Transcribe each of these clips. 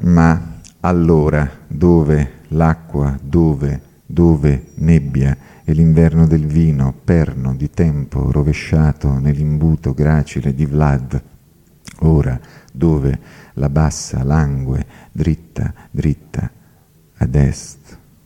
Ma allora, dove l'acqua, dove nebbia e l'inverno del vino, perno di tempo rovesciato nell'imbuto gracile di Vlad, ora dove la bassa langue dritta, dritta ad est.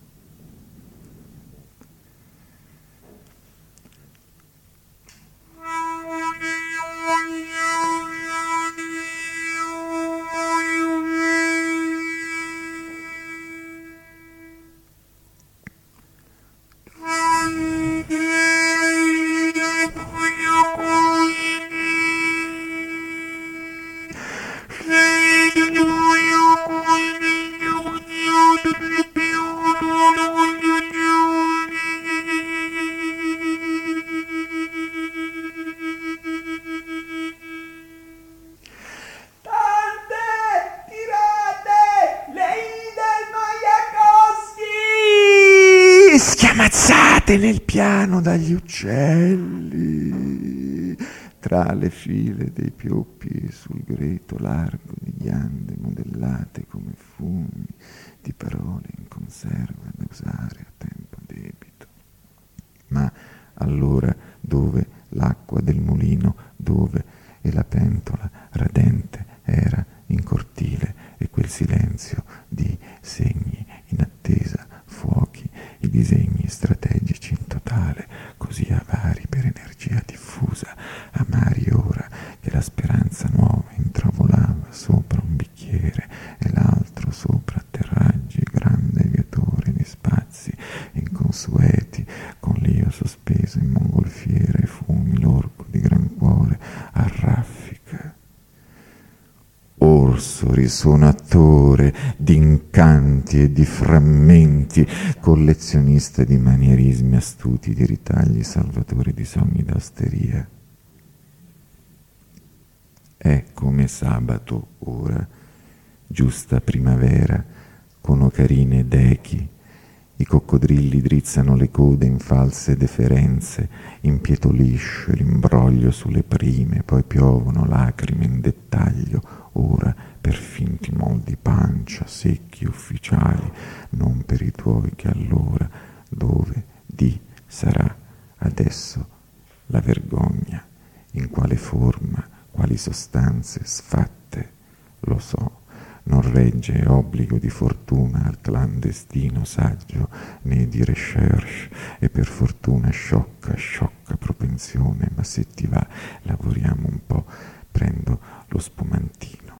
Schiamazzate nel piano dagli uccelli, tra le file dei pioppi sul greto largo di ghiande modellate come fumi di parole in conserva da usare a tempo debito. Ma allora dove l'acqua del mulino, dove e la pentola radente era in cortile e quel silenzio di segni in attesa, fuochi, i disegni strategici in totale, così avari per energia diffusa, amari ora che la speranza nuova intravolava sopra un bicchiere e l'altro sopra atterraggi, grande aviatore di spazi inconsueti, con l'io sospeso in mongolfiera e fumi l'orco di gran cuore a raffica. Orso risonatore d'incanti e di frammenti, collezionista di manierismi astuti, di ritagli, salvatore di sogni d'osteria. È come sabato ora, giusta primavera, con ocarine ed echi. I coccodrilli drizzano le code in false deferenze, impietolisce l'imbroglio sulle prime, poi piovono lacrime in dettaglio, ora per finti moldi pancia, secchi ufficiali, non per i tuoi che allora, dove, di, sarà, adesso, la vergogna, in quale forma, quali sostanze sfatte, lo so. Non regge obbligo di fortuna al clandestino saggio né di recherche e per fortuna sciocca propensione, ma se ti va lavoriamo un po', prendo lo spumantino.